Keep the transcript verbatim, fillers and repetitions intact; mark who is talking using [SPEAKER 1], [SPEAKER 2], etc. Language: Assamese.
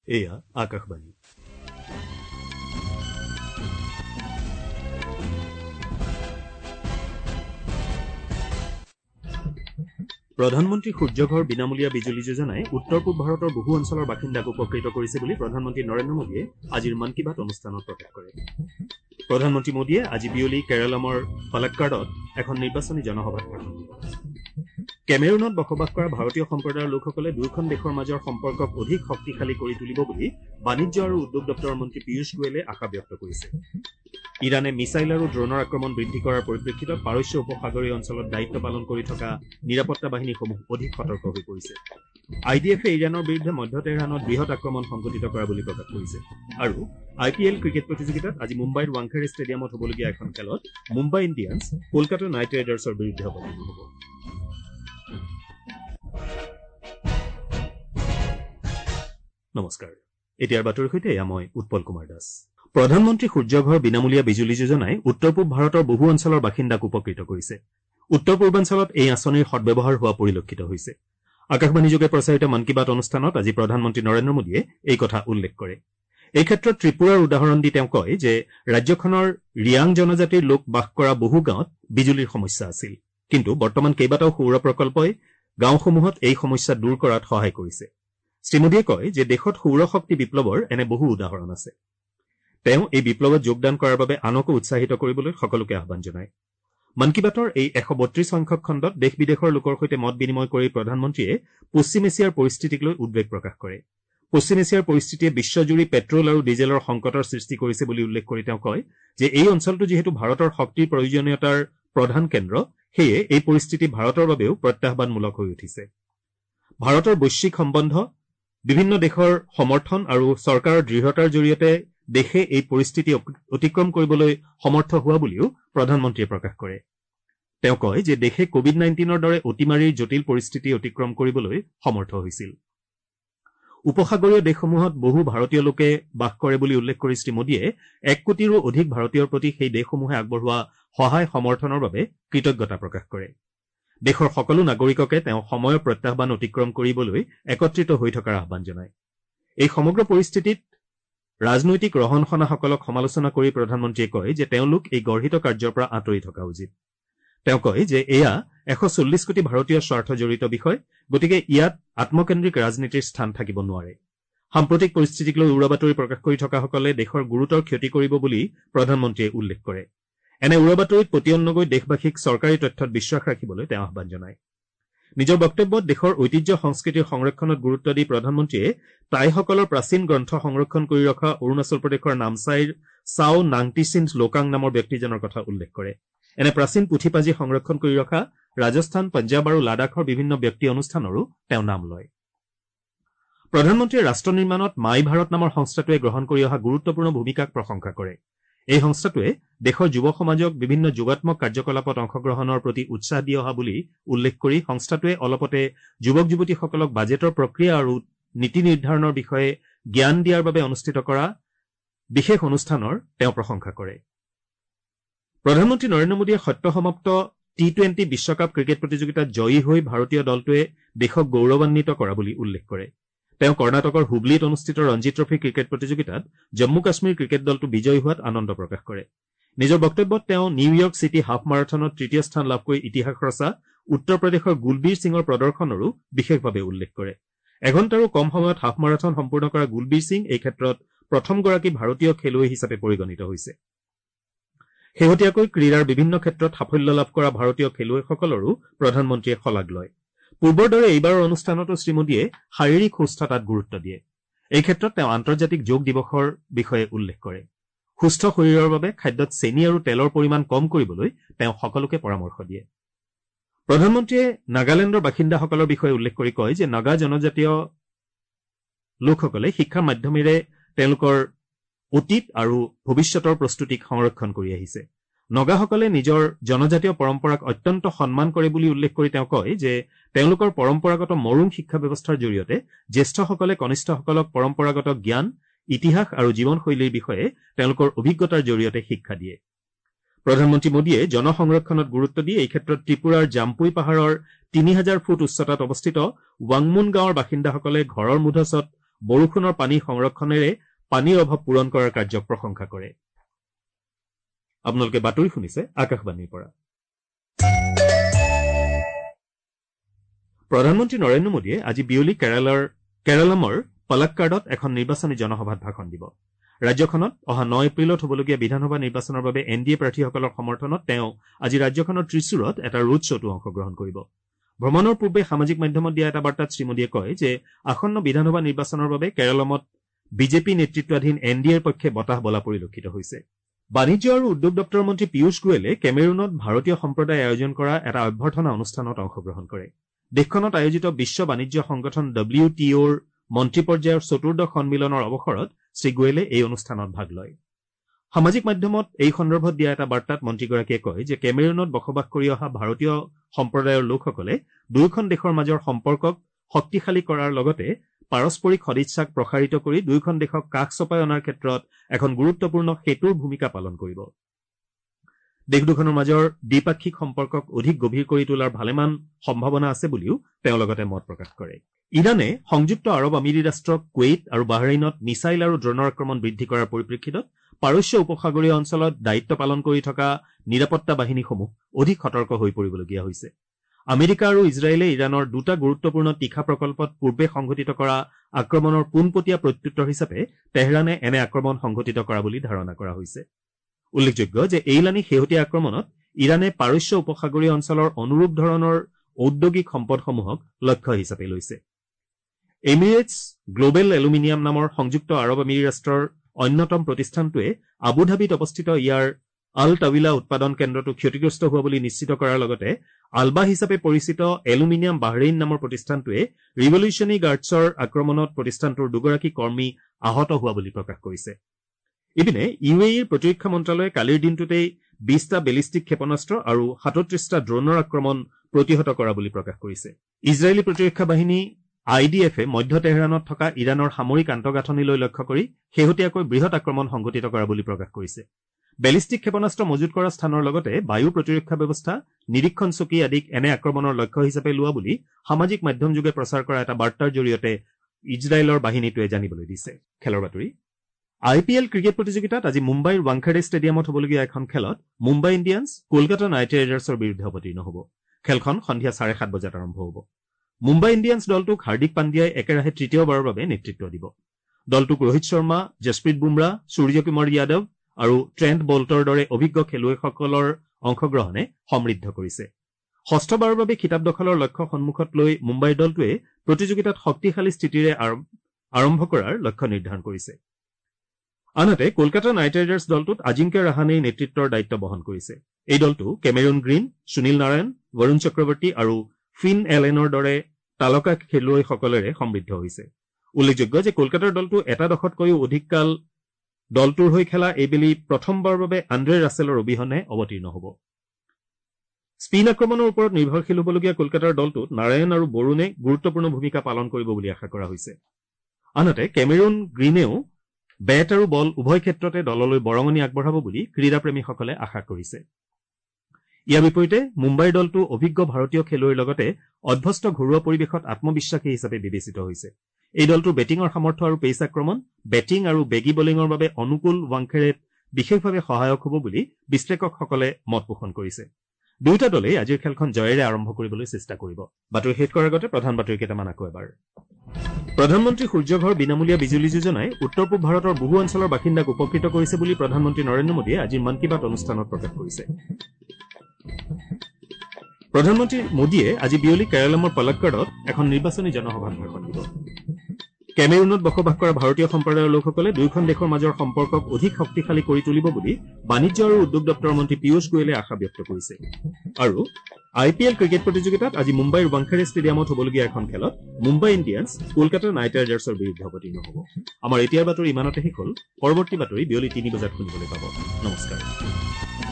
[SPEAKER 1] এয়া আকাশবাণী। প্ৰধানমন্ত্ৰী সূৰ্যঘৰ বিনামূলীয়া বিজুলী যোজনাই উত্তৰ পূব ভাৰতৰ বহু অঞ্চলৰ বাসিন্দাক উপকৃত কৰিছে বুলি প্ৰধানমন্ত্ৰী নৰেন্দ্ৰ মোদীয়ে আজিৰ মন কী বাত অনুষ্ঠানত প্ৰকাশ কৰে। প্ৰধানমন্ত্ৰী মোদীয়ে আজি বিয়লি কেৰালামৰ পালাক্কাড়ত এখন নিৰ্বাচনী জনসভাত ভাষণ দিব। কেমেৰুনত বসবাস কৰা ভাৰতীয় সম্প্ৰদায়ৰ লোকসকলে দুয়োখন দেশৰ মাজৰ সম্পৰ্কক অধিক শক্তিশালী কৰি তুলিব বুলি বাণিজ্য আৰু উদ্যোগ দপ্তৰৰ মন্ত্ৰী পীয়ূষ গোৱেলে আশা ব্যক্ত কৰিছে। ইৰাণে মিছাইল আৰু ড্ৰোনৰ আক্ৰমণ বৃদ্ধি কৰাৰ পৰিপ্ৰেক্ষিতত পাৰস্য উপসাগৰীয় অঞ্চলত দায়িত্ব পালন কৰি থকা নিৰাপত্তা বাহিনীসমূহ অধিক সতৰ্ক হৈ পৰিছে। আই ডি এফে ইৰাণৰ বিৰুদ্ধে মধ্য তেহৰাণত বৃহৎ আক্ৰমণ সংঘটিত কৰা বুলি প্ৰকাশ কৰিছে। আৰু আই পি এল ক্ৰিকেট প্ৰতিযোগিতাত আজি মুম্বাইৰ ৱাংখেড়ে ষ্টেডিয়ামত হ'বলগীয়া এখন খেলত মুম্বাই ইণ্ডিয়ান্স কলকাতা নাইট ৰাইডাৰ্ছৰ বিৰুদ্ধে অৱতীৰ্ণ হ'ব। নমস্কাৰ, এতিয়াৰ বাতৰিৰ সৈতে এয়া মই উৎপল কুমাৰ দাস। প্ৰধানমন্ত্ৰী সূৰ্যঘৰ বিনামূলীয়া বিজুলী যোজনাই উত্তৰ পূব ভাৰতৰ বহু অঞ্চলৰ বাসিন্দাক উপকৃত কৰিছে। উত্তৰ পূৰ্বাঞ্চলত এই আঁচনিৰ সদ্ব্যৱহাৰ হোৱা পৰিলক্ষিত হৈছে। আকাশবাণীযোগে প্ৰচাৰিত মন কী বাত অনুষ্ঠানত আজি প্ৰধানমন্ত্ৰী নৰেন্দ্ৰ মোদীয়ে এই কথা উল্লেখ কৰে। এই ক্ষেত্ৰত ত্ৰিপুৰাৰ উদাহৰণ দি তেওঁ কয় যে ৰাজ্যখনৰ ৰিয়াং জনজাতিৰ লোক বাস কৰা বহু গাঁৱত বিজুলীৰ সমস্যা আছিল, কিন্তু বৰ্তমান কেইবাটাও সৌৰ প্ৰকল্পই গাঁওসমূহত এই সমস্যা দূৰ কৰাত সহায় কৰিছে। শ্ৰীমোদীয়ে কয় যে দেশত সৌৰ শক্তি বিপ্লৱৰ এনে বহু উদাহৰণ আছে। তেওঁ এই বিপ্লৱত যোগদান কৰাৰ বাবে আনকো উৎসাহিত কৰিবলৈ সকলোকে আহ্বান জনায়। মন কী বাতৰ এই এশ বত্ৰিশ সংখ্যক খণ্ডত দেশ বিদেশৰ লোকৰ সৈতে মত বিনিময় কৰি প্ৰধানমন্ত্ৰীয়ে পশ্চিম এছিয়াৰ পৰিস্থিতিক লৈ উদ্বেগ প্ৰকাশ কৰে। পশ্চিম এছিয়াৰ পৰিস্থিতিয়ে বিশ্বজুৰি পেট্ৰল আৰু ডিজেলৰ সংকটৰ সৃষ্টি কৰিছে বুলি উল্লেখ কৰি তেওঁ কয় যে এই অঞ্চলটো যিহেতু ভাৰতৰ শক্তিৰ প্ৰয়োজনীয়তাৰ প্ৰধান কেন্দ্ৰ, সেয়ে এই পৰিস্থিতি ভাৰতৰ বাবেও প্ৰত্যাহ্বানমূলক হৈ উঠিছে। ভাৰতৰ বৈশ্বিক সম্বন্ধ, বিভিন্ন দেশৰ সমৰ্থন আৰু চৰকাৰৰ দৃঢ়তাৰ জৰিয়তে দেশে এই পৰিস্থিতি অতিক্ৰম কৰিবলৈ সমৰ্থ হোৱা বুলিও প্ৰধানমন্ত্ৰীয়ে প্ৰকাশ কৰে। তেওঁ কয় যে দেশে কভিড নাইণ্টিনৰ দৰে অতিমাৰীৰ জটিল পৰিস্থিতি অতিক্ৰম কৰিবলৈ সমৰ্থ হৈছিল। উপসাগৰীয় দেশসমূহত বহু ভাৰতীয় লোকে বাস কৰে বুলি উল্লেখ কৰি শ্ৰীমোদীয়ে এক কোটিৰো অধিক ভাৰতীয়ৰ প্ৰতি সেই দেশসমূহে আগবঢ়োৱা সহায় সমৰ্থনৰ বাবে কৃতজ্ঞতা প্ৰকাশ কৰে। দেশৰ সকলো নাগৰিককে তেওঁ সময়ৰ প্ৰত্যাহ্বান অতিক্ৰম কৰিবলৈ একত্ৰিত হৈ থকাৰ আহ্বান জনায়। এই সমগ্ৰ পৰিস্থিতিত ৰাজনৈতিক ৰহণখনাসকলক সমালোচনা কৰি প্ৰধানমন্ত্ৰীয়ে কয় যে তেওঁলোক এই গৰ্হিত কাৰ্যৰ পৰা আঁতৰি থকা উচিত। তেওঁ কয় যে এয়া এশ চল্লিশ কোটি ভাৰতীয় স্বাৰ্থ জড়িত বিষয়, গতিকে ইয়াত আত্মকেন্দ্ৰিক ৰাজনীতিৰ স্থান থাকিব নোৱাৰে। সাম্প্ৰতিক পৰিস্থিতিক লৈ উৰা বাতৰি প্ৰকাশ কৰি থকাসকলে দেশৰ গুৰুতৰ ক্ষতি কৰিব বুলি প্ৰধানমন্ত্ৰীয়ে উল্লেখ কৰে। এনে উৰা বাতৰিত পতিয়ন নগৈ দেশবাসীক চৰকাৰী তথ্যত বিশ্বাস ৰাখিবলৈ তেওঁ আহ্বান জনায়। নিজৰ বক্তব্যত দেশৰ ঐতিহ্য সংস্কৃতিৰ সংৰক্ষণত গুৰুত্ব দি প্ৰধানমন্ত্ৰীয়ে টাইসকলৰ প্ৰাচীন গ্ৰন্থ সংৰক্ষণ কৰি ৰখা অৰুণাচল প্ৰদেশৰ নামচাইৰ চাও নাংটিচিন লোকাং নামৰ ব্যক্তিজনৰ কথা উল্লেখ কৰে। এনে প্ৰাচীন পুথিপাঁজি সংৰক্ষণ কৰি ৰখা ৰাজস্থান, পঞ্জাৱ আৰু লাডাখৰ বিভিন্ন ব্যক্তি অনুষ্ঠানৰো তেওঁ নাম লয়। প্ৰধানমন্ত্ৰীয়ে ৰাষ্ট্ৰ নিৰ্মাণত মাই ভাৰত নামৰ সংস্থাটোৱে গ্ৰহণ কৰি অহা গুৰুত্বপূৰ্ণ ভূমিকাক প্ৰশংসা কৰে। এই সংস্থাটোৱে দেশৰ যুৱ সমাজক বিভিন্ন যোগাত্মক কাৰ্যকলাপত অংশগ্ৰহণৰ প্ৰতি উৎসাহ দি অহা বুলি উল্লেখ কৰি সংস্থাটোৱে অলপতে যুৱক যুৱতীসকলক বাজেটৰ প্ৰক্ৰিয়া আৰু নীতি নিৰ্ধাৰণৰ বিষয়ে জ্ঞান দিয়াৰ বাবে অনুষ্ঠিত কৰা বিশেষ অনুষ্ঠানৰ তেওঁ প্ৰশংসা কৰে। প্ৰধানমন্ত্ৰী নৰেন্দ্ৰ মোদীয়ে সদ্য সমাপ্ত টি টুৱেণ্টি বিশ্বকাপ ক্ৰিকেট প্ৰতিযোগিতাত জয়ী হৈ ভাৰতীয় দলটোৱে দেশক গৌৰৱান্বিত কৰা বুলি উল্লেখ কৰে। তেওঁ কৰ্ণাটকৰ হুবলীত অনুষ্ঠিত ৰঞ্জী ট্ৰফী ক্ৰিকেট প্ৰতিযোগিতাত জম্মু কাশ্মীৰ ক্ৰিকেট দলটো বিজয়ী হোৱাত আনন্দ প্ৰকাশ কৰে। নিজৰ বক্তব্যত তেওঁ নিউয়ৰ্ক চিটি হাফ মাৰাথনত তৃতীয় স্থান লাভ কৰি ইতিহাস ৰচা উত্তৰ প্ৰদেশৰ গুলবীৰ সিঙৰ প্ৰদৰ্শনৰো বিশেষভাৱে উল্লেখ কৰে। এঘণ্টাৰো কম সময়ত হাফ মাৰাথন সম্পূৰ্ণ কৰা গুলবীৰ সিং এই ক্ষেত্ৰত প্ৰথমগৰাকী ভাৰতীয় খেলুৱৈ হিচাপে পৰিগণিত হৈছে। শেহতীয়াকৈ ক্ৰীড়াৰ বিভিন্ন ক্ষেত্ৰত সাফল্য লাভ কৰা ভাৰতীয় খেলুৱৈসকলৰো প্ৰধানমন্ত্ৰীয়ে শলাগ লয়। পূৰ্বৰ দৰে এইবাৰৰ অনুষ্ঠানতো শ্ৰীমোদীয়ে শাৰীৰিক সুস্থতাত গুৰুত্ব দিয়ে। এই ক্ষেত্ৰত তেওঁ আন্তৰ্জাতিক যোগ দিৱসৰ বিষয়ে উল্লেখ কৰে। সুস্থ শৰীৰৰ বাবে খাদ্যত চেনি আৰু তেলৰ পৰিমাণ কম কৰিবলৈ তেওঁ সকলোকে পৰামৰ্শ দিয়ে। প্ৰধানমন্ত্ৰীয়ে নাগালেণ্ডৰ বাসিন্দাসকলৰ বিষয়ে উল্লেখ কৰি কয় যে নাগা জনজাতীয় লোকসকলে শিক্ষাৰ মাধ্যমেৰে তেওঁলোকৰ অতীত আৰু ভৱিষ্যতৰ প্ৰস্তুতিক সংৰক্ষণ কৰি আহিছে। নগাসকলে নিজৰ জনজাতীয় পৰম্পৰাক অত্যন্ত সন্মান কৰে বুলি উল্লেখ কৰি তেওঁ কয় যে তেওঁলোকৰ পৰম্পৰাগত মৰুং শিক্ষা ব্যৱস্থাৰ জৰিয়তে জ্যেষ্ঠসকলে কনিষ্ঠসকলক পৰম্পৰাগত জ্ঞান, ইতিহাস আৰু জীৱনশৈলীৰ বিষয়ে তেওঁলোকৰ অভিজ্ঞতাৰ জৰিয়তে শিক্ষা দিয়ে। প্ৰধানমন্ত্ৰী মোদীয়ে জন সংৰক্ষণত গুৰুত্ব দি এই ক্ষেত্ৰত ত্ৰিপুৰাৰ জাম্পুই পাহাৰৰ তিনি হাজাৰ ফুট উচ্চতাত অৱস্থিত ৱাংমুন গাঁৱৰ বাসিন্দাসকলে ঘৰৰ মূধচত বৰষুণৰ পানী সংৰক্ষণেৰে পানীৰ অভাৱ পূৰণ কৰাৰ কাৰ্যক প্ৰশংসা কৰে। আপোনালোকে বাতৰি শুনিছে আকাশবাণীৰ পৰা। প্ৰধানমন্ত্ৰী নৰেন্দ্ৰ মোদীয়ে আজি বিয়লি কেৰালাৰ কেৰালামৰ পালাক্কাড়ত এখন নিৰ্বাচনী জনসভাত ভাষণ দিব। ৰাজ্যখনত অহা ন এপ্ৰিলত হ'বলগীয়া বিধানসভা নিৰ্বাচনৰ বাবে এন ডি এ প্ৰাৰ্থীসকলৰ সমৰ্থনত তেওঁ আজি ৰাজ্যখনৰ ত্ৰিচুৰত এটা ৰোড শ্বতো অংশগ্ৰহণ কৰিব। ভ্ৰমণৰ পূৰ্বে সামাজিক মাধ্যমত দিয়া এটা বাৰ্তাত শ্ৰীমোদীয়ে কয় যে আসন্ন বিধানসভা নিৰ্বাচনৰ বাবে কেৰালামত বিজেপি নেতৃত্বাধীন এন ডি এৰ পক্ষে বতাহ বলা পৰিলক্ষিত হৈছে। বাণিজ্য আৰু উদ্যোগ দপ্তৰৰ মন্ত্ৰী পীয়ুষ গোৱেলে কেমেৰুনত ভাৰতীয় সম্প্ৰদায়ে আয়োজন কৰা এটা অভ্যৰ্থনা অনুষ্ঠানত অংশগ্ৰহণ কৰে। দেশখনত আয়োজিত বিশ্ব বাণিজ্য সংগঠন ডব্লিউ টি অ'ৰ মন্ত্ৰী পৰ্যায়ৰ চতুৰ্দশ সন্মিলনৰ অৱসৰত শ্ৰীগোৱেলে এই অনুষ্ঠানত ভাগ লয়। সামাজিক মাধ্যমত এই সন্দৰ্ভত দিয়া এটা বাৰ্তাত মন্ত্ৰীগৰাকীয়ে কয় যে কেমেৰুনত বসবাস কৰি অহা ভাৰতীয় সম্প্ৰদায়ৰ লোকসকলে দুয়োখন দেশৰ মাজৰ সম্পৰ্কক শক্তিশালী কৰাৰ লগতে পাৰস্পৰিক সদিচ্ছাক প্ৰসাৰিত কৰি দুয়োখন দেশক কাষ চপাই অনাৰ ক্ষেত্ৰত এখন গুৰুত্বপূৰ্ণ সেতুৰ ভূমিকা পালন কৰিব। দেশ দুখনৰ মাজৰ দ্বিপাক্ষিক সম্পৰ্কক অধিক গভীৰ কৰি তোলাৰ ভালেমান সম্ভাৱনা আছে বুলিও তেওঁ লগতে মত প্ৰকাশ কৰে। ইৰাণে সংযুক্ত আৰৱ আমিৰি ৰাষ্ট্ৰ কুৱেইট আৰু বাহৰেইনত মিছাইল আৰু ড্ৰোনৰ আক্ৰমণ বৃদ্ধি কৰাৰ পৰিপ্ৰেক্ষিতত পাৰস্য উপসাগৰীয় অঞ্চলত দায়িত্ব পালন কৰি থকা নিৰাপত্তা বাহিনীসমূহ অধিক সতৰ্ক হৈ পৰিবলগীয়া হৈছে। আমেৰিকা আৰু ইজৰাইলে ইৰাণৰ দুটা গুৰুত্বপূৰ্ণ তীখা প্ৰকল্পত পূৰ্বে সংঘটিত কৰা আক্ৰমণৰ পোনপটীয়া প্ৰত্যুত্তৰ হিচাপে তেহৰানে এনে আক্ৰমণ সংঘটিত কৰা বুলি ধাৰণা কৰা হৈছে। উল্লেখযোগ্য যে এইলানি শেহতীয়া আক্ৰমণত ইৰাণে পাৰস্য উপসাগৰীয় অঞ্চলৰ অনুৰূপ ধৰণৰ ঔদ্যোগিক সম্পদসমূহক লক্ষ্য হিচাপে লৈছে। এমিৰেটছ গ্ল'বেল এলুমিনিয়াম নামৰ সংযুক্ত আৰৱ আমিৰি ৰাষ্ট্ৰৰ অন্যতম প্ৰতিষ্ঠানটোৱে আবুধাবিত অৱস্থিত ইয়াৰ আল টাৱিলা উৎপাদন কেন্দ্ৰটো ক্ষতিগ্ৰস্ত হোৱা বুলি নিশ্চিত কৰাৰ লগতে আলবা হিচাপে পৰিচিত এলুমিনিয়াম বাহৰেইন নামৰ প্ৰতিষ্ঠানটোৱে ৰিভলিউচনী গাৰ্ডছৰ আক্ৰমণত প্ৰতিষ্ঠানটোৰ দুগৰাকী কৰ্মী আহত হোৱা বুলি প্ৰকাশ কৰিছে। ইপিনে ইউ এ ইৰ প্ৰতিৰক্ষা মন্ত্ৰালয়ে কালিৰ দিনটোতেই বিশটা বেলিষ্টিক ক্ষেপণাস্ত্ৰ আৰু সাতত্ৰিশটা ড্ৰোনৰ আক্ৰমণ প্ৰতিহত কৰা বুলি প্ৰকাশ কৰিছে। ইজৰাইলী প্ৰতিৰক্ষা বাহিনী আই ডি এফে মধ্য তেহৰাণত থকা ইৰাণৰ সামৰিক আন্তঃগাঁথনিলৈ লক্ষ্য কৰি শেহতীয়াকৈ বৃহৎ আক্ৰমণ সংঘটিত কৰা বুলি প্ৰকাশ কৰিছে। বেলিষ্টিক ক্ষেপণাস্ত্ৰ মজুত কৰা স্থানৰ লগতে বায়ু প্ৰতিৰক্ষা ব্যৱস্থা, নিৰীক্ষণ চকী আদিক এনে আক্ৰমণৰ লক্ষ্য হিচাপে লোৱা বুলি সামাজিক মাধ্যমযোগে প্ৰচাৰ কৰা এটা বাৰ্তাৰ জৰিয়তে ইজৰাইলৰ বাহিনীটোৱে জানিবলৈ দিছে। খেলৰ বাতৰি। আই পি এল ক্ৰিকেট প্ৰতিযোগিতাত আজি মুম্বাইৰ ৱাংখেড়ে ষ্টেডিয়ামত হ'বলগীয়া এখন খেলত মুম্বাই ইণ্ডিয়ান্ছ কলকাতা নাইট ৰাইডাৰ্ছৰ বিৰুদ্ধে অৱতীৰ্ণ হ'ব। খেলখন সন্ধিয়া চাৰে সাত বজাত আৰম্ভ হ'ব। মুম্বাই ইণ্ডিয়ান্ছ দলটোক হাৰ্দিক পাণ্ডিয়াই একেৰাহে তৃতীয়বাৰৰ বাবে নেতৃত্ব দিব। দলটোক ৰোহিত শৰ্মা, জছপ্ৰীত বুমৰা, সূৰ্যকুমাৰ যাদৱ আৰু ট্ৰেণ্ট বল্টৰ দৰে অভিজ্ঞ খেলুৱৈসকলৰ অংশগ্ৰহণে সমৃদ্ধ কৰিছে। ষষ্ঠবাৰৰ বাবে খিতাপ দখলৰ লক্ষ্য সন্মুখত লৈ মুম্বাইৰ দলটোৱে প্ৰতিযোগিতাত শক্তিশালী স্থিতিৰে আৰম্ভ কৰাৰ লক্ষ্য নিৰ্ধাৰণ কৰিছে। আনহাতে কলকাতা নাইট ৰাইডাৰ্ছ দলটোত আজিংক্য ৰাহানেই নেতৃত্বৰ দায়িত্ব বহন কৰিছে। এই দলটো কেমেৰুন গ্ৰীণ, সুনীল নাৰায়ণ, বৰুণ চক্ৰৱৰ্তী আৰু ফিন এলেনৰ দৰে তালকা খেলুৱৈসকলেৰে সমৃদ্ধ হৈছে। উল্লেখযোগ্য যে কলকাতাৰ দলটো এটা দশকতকৈও অধিক কাল দলটোৰ হৈ খেলা এইবেলি প্ৰথমবাৰৰ বাবে আন্দ্ৰে ৰাছেলৰ অবিহনে অৱতীৰ্ণ হ'ব। স্পীন আক্ৰমণৰ ওপৰত নিৰ্ভৰশীল হ'বলগীয়া কলকাতাৰ দলটোত নাৰায়ণ আৰু বৰুণে গুৰুত্বপূৰ্ণ ভূমিকা পালন কৰিব বুলি আশা কৰা হৈছে। আনহাতে কেমেৰুন গ্ৰীণেও বেট আৰু বল উভয় ক্ষেত্ৰতে দললৈ বৰঙণি আগবঢ়াব বুলি ক্ৰীড়াপ্ৰেমীসকলে আশা কৰিছে। ইয়াৰ বিপৰীতে মুম্বাইৰ দলটো অভিজ্ঞ ভাৰতীয় খেলুৱৈৰ লগতে অভ্যস্ত ঘৰুৱা পৰিৱেশত আত্মবিশ্বাসী হিচাপে বিবেচিত হৈছে। এই দলটোৰ বেটিঙৰ সামৰ্থ্য আৰু পেচ আক্ৰমণ, বেটিং আৰু বেগী বলিঙৰ বাবে অনুকূল ৱাংখেড়েত বিশেষভাৱে সহায়ক হ'ব বুলি বিশ্লেষকসকলে মত পোষণ কৰিছে। দুয়োটা দলেই আজিৰ খেলখন জয়েৰে আৰম্ভ কৰিবলৈ চেষ্টা কৰিব। বাতৰি শেষ কৰাৰ আগতে প্ৰধান বাতৰি কেইটামান আকৌ এবাৰ। প্ৰধানমন্ত্ৰী সূৰ্যঘৰ বিনামূলীয়া বিজুলী যোজনাই উত্তৰ পূব ভাৰতৰ বহু অঞ্চলৰ বাসিন্দাক উপকৃত কৰিছে বুলি প্ৰধানমন্ত্ৰী নৰেন্দ্ৰ মোদীয়ে আজিৰ মন কী বাত অনুষ্ঠানত প্ৰকাশ কৰিছে। প্ৰধানমন্ত্ৰী মোদীয়ে আজি বিয়লি কেৰালামৰ পালাক্কাড়ত এখন নিৰ্বাচনী জনসভাত ভাষণ দিব। কেমেৰুনত বসবাস কৰা ভাৰতীয় সম্প্ৰদায়ৰ লোকসকলে দুয়োখন দেশৰ মাজৰ সম্পৰ্কক অধিক শক্তিশালী কৰি তুলিব বুলি বাণিজ্য আৰু উদ্যোগ দপ্তৰৰ মন্ত্ৰী পীয়ুষ গোৱেলে আশা ব্যক্ত কৰিছে। আৰু আই পি এল ক্ৰিকেট প্ৰতিযোগিতাত আজি মুম্বাইৰ ৱাংখেড়ে ষ্টেডিয়ামত হ'বলগীয়া এখন খেলত মুম্বাই ইণ্ডিয়ান্ছ কলকাতা নাইট ৰাইডাৰ্ছৰ বিৰুদ্ধে অৱতীৰ্ণ হ'ব। আমাৰ এতিয়াৰ বাতৰি ইমানতে শেষ হ'ল। পৰৱৰ্তী বাতৰি বিয়লি তিনি বজাত শুনিবলৈ পাব। নমস্কাৰ।